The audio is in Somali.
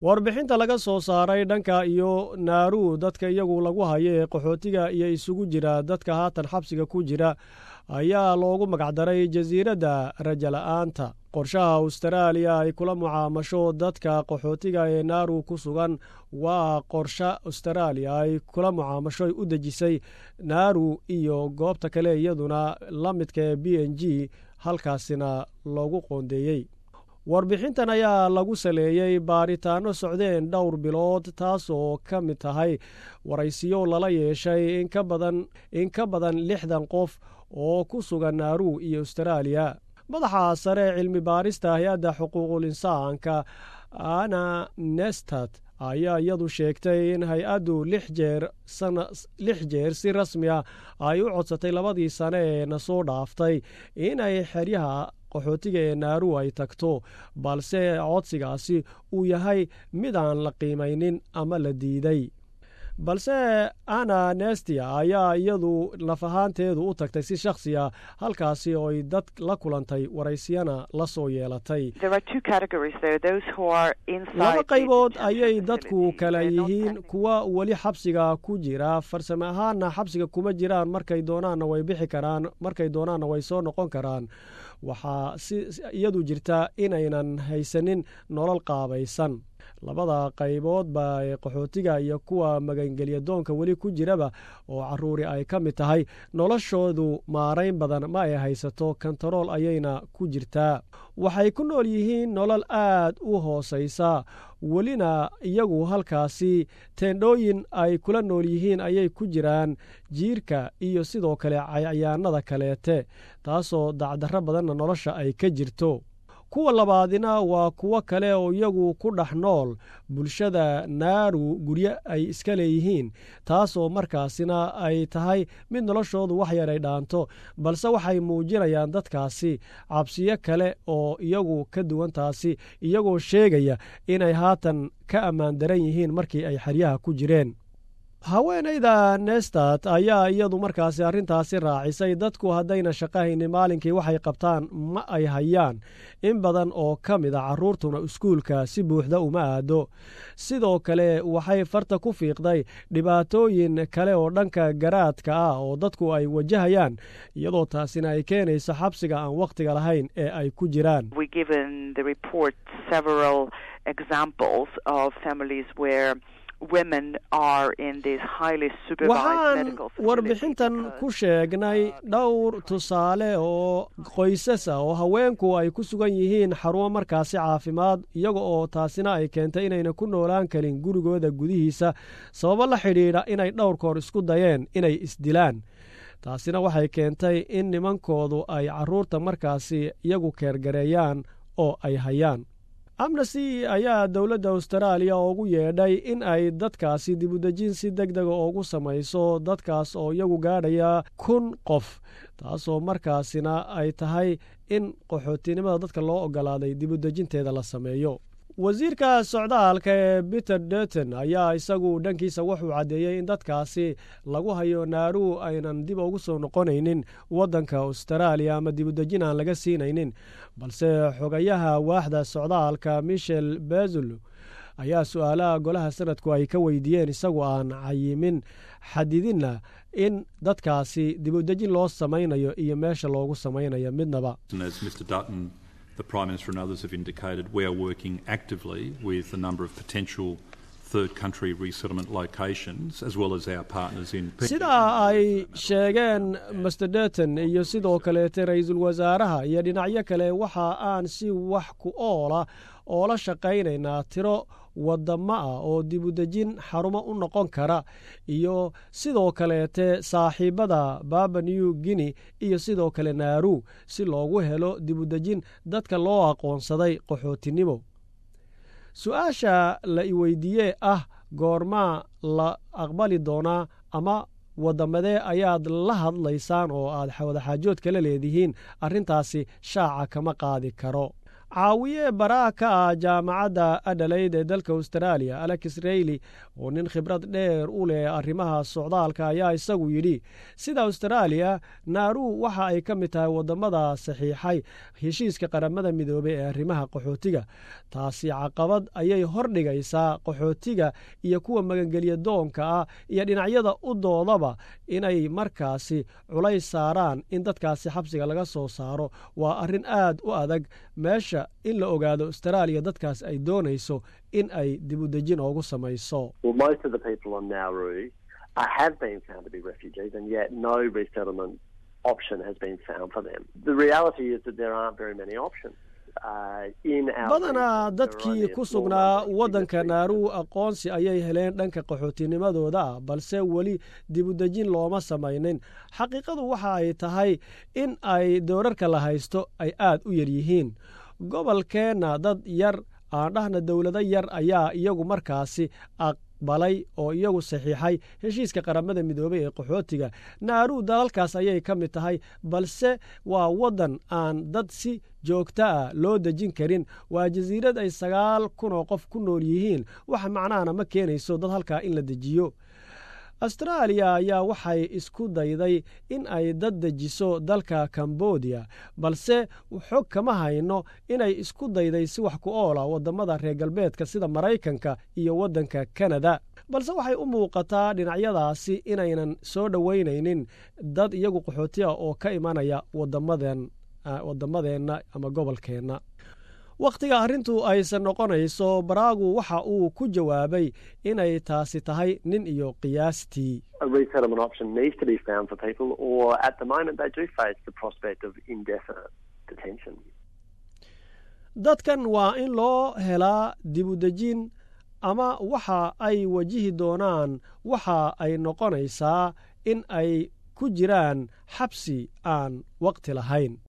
warbixinta laga soo saaray dhanka iyo naaru dadka iyagu lagu hayo ee qaxootiga iyo isugu jira dadka haatan xabsiga ku jira ayaa loogu magacdaray jasiiradda rajala'aanta. qorshaha Australia ay kula mucaamasho dadka qaxootiga ee naaru ku sugan waa qorshe Australia ay kula mucaamasho u dejisay naaru iyo goobta kale iyaduna la midka BNG halkaasina loogu qoondeeyey. warbixintan ayaa lagu saleeyey baaritaano socdeen dhowr bilood taasoo ka mid tahay waraysiyo lala yeeshay in ka badan 60 qof oo ku sugan naaru iyo Australia. madaxa sare cilmi baarista hay-adda xuquuqul insaanka Anna Nestat ayaa iyadu sheegtay in hay-addu 6 jeer si rasmi ah ay u codsatay 2 sano ee na soo dhaaftay inay xeryaha qaxootiga ee naaru ay tagto, balse codsigaasi uu yahay mid aan la qiimaynin ama la diiday. balse Anna Nestia ayaa iyadu naf ahaanteedu u tagtay si shakhsi ah halkaasi oo ay dad la kulantay waraysiyana la soo yeelatay. laba qaybood ayay dadku kala yihiin, kuwa weli xabsiga ku jira farsamo ahaanna xabsiga kuma jiraan, markay doonaanna way bixi karaan, markay doonaanna way soo noqon karaan. waxaa iyadu jirta inaynan haysanin nolol qaabaysan. labada qayboodba ee qaxootiga iyo kuwa magangelyadoonka weli ku jiraba oo caruuri ay ka mid tahay, noloshoodu maarayn badan ma ay haysato, kantarool ayayna ku jirtaa. waxay ku nool yihiin nolol aad u hoosaysa, welina iyagu halkaasi teendhooyin ay kula nool yihiin ayay ku jiraan jiirka iyo sidoo kale cayayaanada kaleete, taasoo dacdarro badanna nolosha ay ka jirto. kuwa labaadina waa kuwo kale oo iyagu ku dhex nool bulshada naaru guryo ay iska leeyihiin, taasoo markaasina ay tahay mid noloshoodu wax yar ay dhaanto, balse waxay muujinayaan dadkaasi cabsiyo kale oo iyagu ka duwan taasi, iyagoo sheegaya inay haatan ka ammaan daran yihiin markii ay xeryaha ku jireen. haweenayda Nestat ayaa iyadu markaasi arrintaasi raacisay, dadku haddayna shaqahaynin maalinkii waxay qabtaan ma ay hayaan, in badan oo ka mid a carruurtuna iskuulka si buuxda uma aado. sidoo kale waxay farta ku fiiqday dhibaatooyin kale oo dhanka garaadka ah oo dadku ay wajahayaan, iyadoo taasina ay keenayso xabsiga aan wakhtiga lahayn ee ay ku jiraan. waxaan warbixintan ku sheegnay dhowr tusaale oo qoysasa oo haweenku ay ku sugan yihiin xarumo markaasi caafimaad, iyaga oo taasina ay keentay inayna ku noolaan karin gurigooda gudihiisa sababo la xidhiidha inay dhowr koor isku dayeen inay isdilaan. taasina waxay keentay in nimankoodu ay carruurta markaasi iyagu keergareeyaan oo ay hayaan. amnesty ayaa dowladda Australia ugu yeedhay in ay dadkaasi dibudejin si degdega ugu samayso, dadkaas oo iyagu gaadhaya 1,000 qof, taasoo markaasina ay tahay in qaxootinimada dadka loo ogolaaday dibudejinteeda la sameeyo. wasiirka socdaalka ee Peter Dutton ayaa isagu dhankiisa wuxuu caddeeyey in dadkaasi lagu hayo naaru aynan dib ugu soo noqonaynin waddanka Australia ama dibudejin aan laga siinaynin, balse xogayaha waaxda socdaalka Michelle Bezul ayaa su'aalaha golaha sanadku ay ka weydiiyeen isagu aan cayimin xadidinna in dadkaasi dibudejin loo samaynayo iyo meesha loogu samaynayo midnaba. The Prime Minister and others have indicated we are working actively with a number of potential third country resettlement locations as well as our partners in sida ay sheegeen Mr Dutton iyo sidoo kale ra'iisul wasaaraha iyo dhinacyo kale waxa aan si wax ku oo la shaqaynaynaa tiro wadamo ah oo dibudejin xarumo u noqon kara iyo sidoo kale saaxiibada Papua New Guinea iyo sidoo kale naaru si loogu helo dibudejin dadka loo aqoonsaday qaxootinimo. su'aasha la weydiiyey goorma la aqbali doonaa ama wadamade ayaad la hadlaysaan oo aad wada xaajood kala leedihiin, arrintaasi shaaca kama qaadi karo. caawiye baraa ka ah jaamacadda Adelaide ee dalka Australia Alex Reilly oo nin khibrad dheer u leh arrimaha socdaalka ayaa isagu yidhi sida Australia Nauru waxa ay ka mid tahay wadamada saxiixay heshiiska qaramada midoobay ee arrimaha qaxootiga taasi caqabad ayay hordhigaysaa qaxootiga iyo kuwa magangeliya doonka ah iyo dhinacyada u doodaba inay markaasi culays saaraan in dadkaasi xabsiga laga soo saaro waa arrin aad u adag meesha in la ogaado Australia dadkaas ay doonayso in ay dib u dejin ugu samayso. Well, most of the people on Nauru have been found to be refugees and yet no resettlement option has been found for them. The reality is that there aren't very many options. badanaa dadkii ku sugnaa waddanka Nauru aqoonsi ayay heleen dhanka qaxootinimadooda balse weli dib u dejin looma samaynin xaqiiqadu waxa ay tahay in ay doorarka la haysto ay aad u yar yihiin gobolkeena dad yar aan dhahna dawlado yar ayaa iyagu markaasi aqbalay oo iyagu saxiixay heshiiska qaramada midoobay ee qaxootiga Nauru dalalkaas ayay ka mid tahay balse waa wadan aan dad si joogta ah loo dejin karin waa jasiirad ay 9,000 oo qof ku nool yihiin wax macnaana ma keenayso dad halkaa in la dejiyo Australia ayaa waxay isku dayday in ay dad dejiso dalka Cambodia balse xog kama hayno inay isku dayday si wax ku oola wadamada reer galbeedka sida Mareykanka iyo wadanka Canada balse waxay u muuqataa dhinacyadaasi inaynan soo dhaweynaynin dad iyagu qaxooti ah oo ka imanaya wadamadeena ama gobolkeena waqtiga arrintu aysan noqonayso baraagu waxa uu ku jawaabay inay taasi tahay nin iyo qiyaastii A resettlement option needs to be found for people or at the moment they do face the prospect of indefinite detention. dadkan waa in loo helaa dib u dejin ama waxa ay wajihi doonaan waxa ay noqonaysaa in ay ku jiraan xabsi aan waqti lahayn